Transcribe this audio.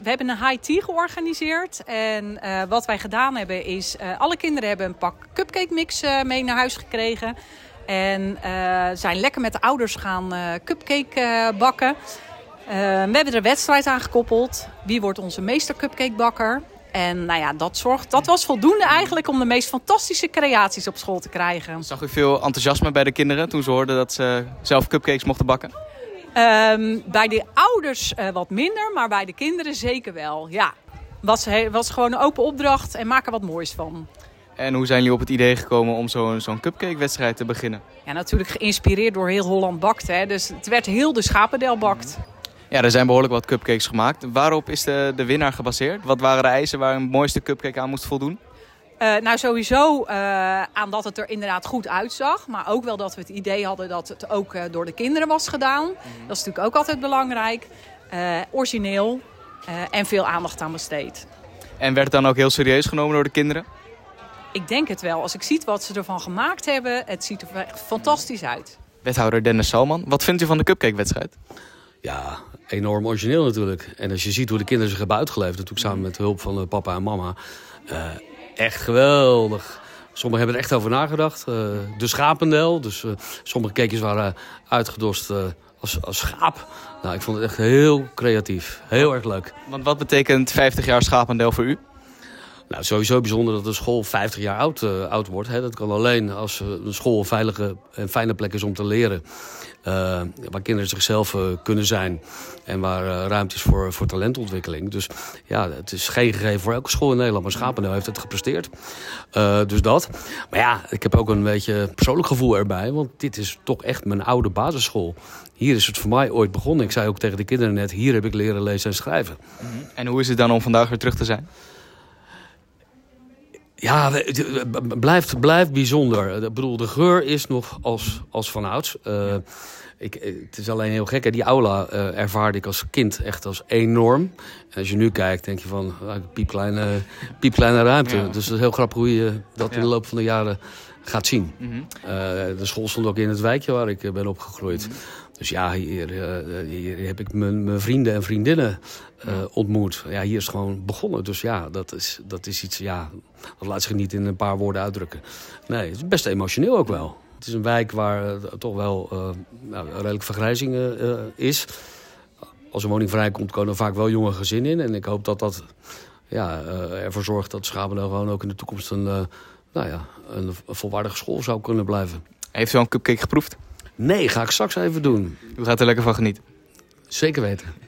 We hebben een high tea georganiseerd. En wat wij gedaan hebben is... alle kinderen hebben een pak cupcake mix mee naar huis gekregen. En zijn lekker met de ouders gaan cupcake bakken. We hebben er een wedstrijd aan gekoppeld. Wie wordt onze meester cupcakebakker? En nou ja, dat was voldoende eigenlijk om de meest fantastische creaties op school te krijgen. Zag u veel enthousiasme bij de kinderen toen ze hoorden dat ze zelf cupcakes mochten bakken? Bij de ouders wat minder, maar bij de kinderen zeker wel. Ja, was gewoon een open opdracht en maak er wat moois van. En hoe zijn jullie op het idee gekomen om zo'n cupcake-wedstrijd te beginnen? Ja, natuurlijk geïnspireerd door Heel Holland Bakt. Hè. Dus het werd heel de Schapendel Bakt. Ja, er zijn behoorlijk wat cupcakes gemaakt. Waarop is de winnaar gebaseerd? Wat waren de eisen waar een mooiste cupcake aan moest voldoen? Nou, sowieso aan dat het er inderdaad goed uitzag. Maar ook wel dat we het idee hadden dat het ook door de kinderen was gedaan. Dat is natuurlijk ook altijd belangrijk. Origineel en veel aandacht aan besteed. En werd het dan ook heel serieus genomen door de kinderen? Ik denk het wel. Als ik zie wat ze ervan gemaakt hebben, het ziet er echt fantastisch uit. Wethouder Dennis Salman, wat vindt u van de cupcake-wedstrijd? Ja, enorm origineel natuurlijk. En als je ziet hoe de kinderen zich hebben uitgeleefd, natuurlijk samen met de hulp van papa en mama. Echt geweldig. Sommigen hebben er echt over nagedacht. De schapendel, dus sommige cakejes waren uitgedost als schaap. Nou, ik vond het echt heel creatief. Heel erg leuk. Want wat betekent 50 jaar schapendel voor u? Nou, sowieso bijzonder dat de school 50 jaar oud wordt. Hè. Dat kan alleen als een school een veilige en fijne plek is om te leren. Waar kinderen zichzelf kunnen zijn. En waar ruimte is voor talentontwikkeling. Dus ja, het is geen gegeven voor elke school in Nederland. Maar Schapendel heeft het gepresteerd. Dus dat. Maar ja, ik heb ook een beetje persoonlijk gevoel erbij. Want dit is toch echt mijn oude basisschool. Hier is het voor mij ooit begonnen. Ik zei ook tegen de kinderen net, hier heb ik leren lezen en schrijven. En hoe is het dan om vandaag weer terug te zijn? Ja, het blijft bijzonder. Ik bedoel, de geur is nog als vanouds. Het is alleen heel gek. Hè? Die aula ervaarde ik als kind echt als enorm. En als je nu kijkt, denk je van piepkleine ruimte. Ja. Dus het is heel grappig hoe je dat in de loop van de jaren gaat zien. De school stond ook in het wijkje waar ik ben opgegroeid. Dus ja, hier heb ik mijn vrienden en vriendinnen ontmoet. Ja, hier is het gewoon begonnen. Dus ja, dat is iets, ja, dat laat zich niet in een paar woorden uitdrukken. Nee, het is best emotioneel ook wel. Het is een wijk waar toch wel redelijk vergrijzing is. Als een woning vrijkomt, komen er vaak wel jonge gezinnen in. En ik hoop dat ervoor zorgt dat Schapendel gewoon ook in de toekomst een volwaardige school zou kunnen blijven. Heeft u al een cupcake geproefd? Nee, ga ik straks even doen. U gaat er lekker van genieten? Zeker weten.